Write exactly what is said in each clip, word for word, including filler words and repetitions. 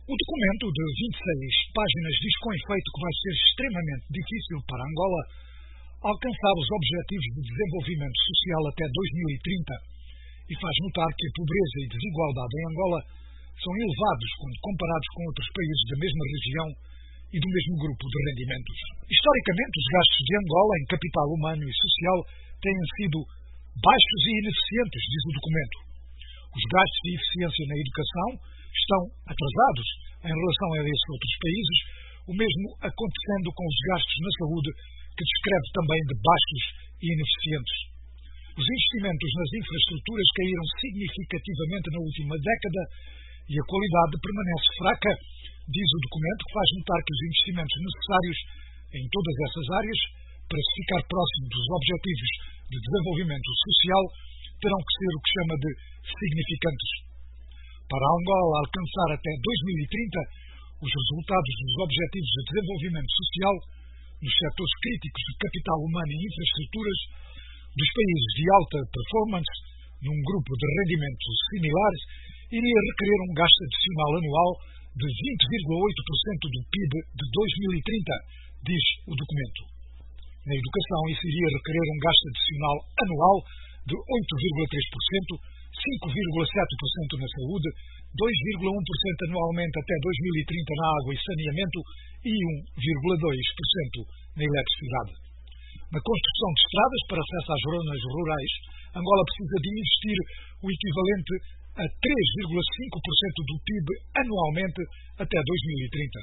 O documento de vinte e seis páginas diz com efeito que vai ser extremamente difícil para Angola alcançar os Objetivos de Desenvolvimento Social até dois mil e trinta e faz notar que a pobreza e desigualdade em Angola são elevados quando comparados com outros países da mesma região e do mesmo grupo de rendimentos. Historicamente, os gastos de Angola em capital humano e social têm sido baixos e ineficientes, diz o documento. Os gastos e eficiência na educação estão atrasados em relação a esses outros países, o mesmo acontecendo com os gastos na saúde, que descreve também de baixos e ineficientes. Os investimentos nas infraestruturas caíram significativamente na última década e a qualidade permanece fraca, diz o documento, que faz notar que os investimentos necessários em todas essas áreas, para se ficar próximo dos Objetivos de Desenvolvimento Social, terão que ser o que chama de significantes. Para Angola alcançar até dois mil e trinta os resultados dos Objetivos de Desenvolvimento Social nos setores críticos de capital humano e infraestruturas dos países de alta performance, num grupo de rendimentos similares, iria requerer um gasto adicional anual de vinte vírgula oito por cento do P I B de dois mil e trinta, diz o documento. Na educação, isso iria requerer um gasto adicional anual de oito vírgula três por cento, cinco vírgula sete por cento na saúde, dois vírgula um por cento anualmente até dois mil e trinta na água e saneamento e um vírgula dois por cento na eletricidade. Na construção de estradas para acesso às zonas rurais, Angola precisa de investir o equivalente a três vírgula cinco por cento do P I B anualmente até dois mil e trinta.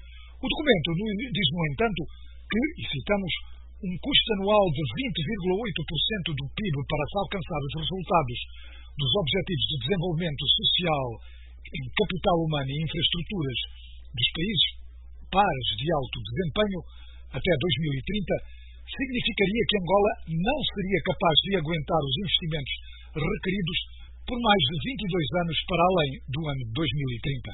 O documento diz, no entanto, que, e citamos, um custo anual de vinte vírgula oito por cento do P I B para se alcançar os resultados dos Objetivos de Desenvolvimento Social em capital humano e infraestruturas dos países pares de alto desempenho até dois mil e trinta significaria que Angola não seria capaz de aguentar os investimentos requeridos por mais de vinte e dois anos para além do ano de dois mil e trinta.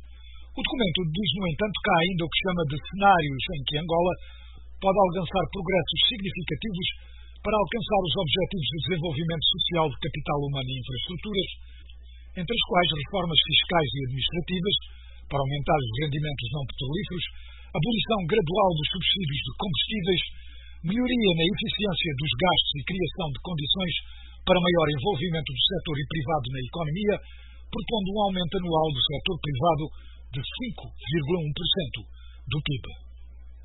O documento diz, no entanto, que há ainda o que chama de cenários em que Angola pode alcançar progressos significativos para alcançar os Objetivos de Desenvolvimento Social de capital humano e infraestruturas, entre as quais reformas fiscais e administrativas para aumentar os rendimentos não petrolíferos, abolição gradual dos subsídios de combustíveis, melhoria na eficiência dos gastos e criação de condições para maior envolvimento do setor e privado na economia, propondo um aumento anual do setor privado de cinco vírgula um por cento do P I B.